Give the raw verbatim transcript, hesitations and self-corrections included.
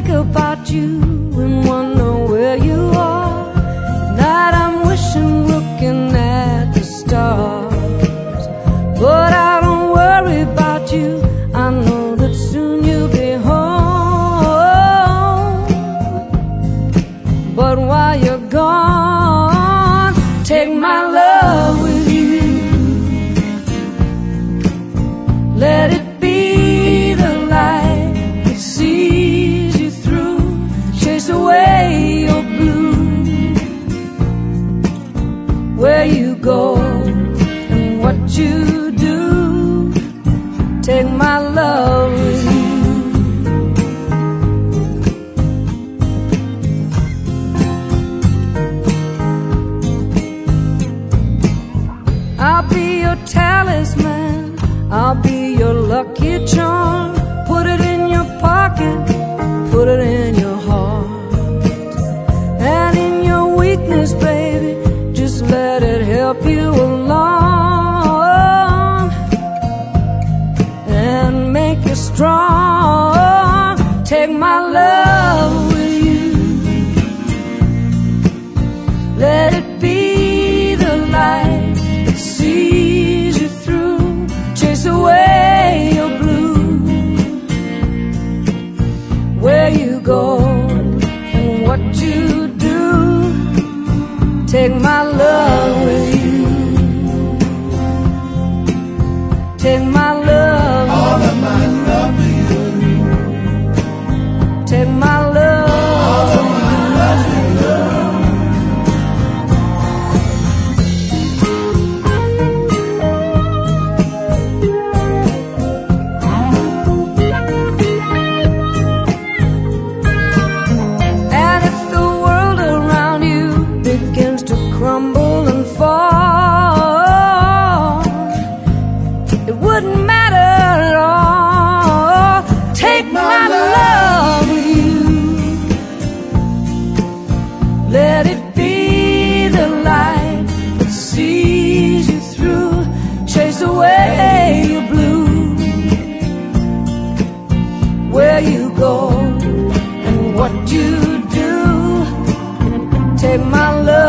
think about you and wonder where you are. Night I'm wishing, looking at the stars, but I don't worry about you. I know that soon you'll be home. But while you're gone, take my love with you. Let it be the light that sees you through. Chase away your blue. Where you go and what you do, take my love with you. I'll be your talisman, I'll be your lucky charm. Put it in your pocket, put it in your heart. And in your weakness, baby, just let it help you along and make you strong. Take my love with you. Let it be the light that sees you through. Chase away your blue. Where you go and what you do, take my love with you. Take my love, all of my love for you. Take my love, all of my love for you. And if the world around you begins to crumble and fall, it wouldn't matter at all. Take my love with you. Let it be the light that sees you through. Chase away your blue. Where you go and what you do, take my love.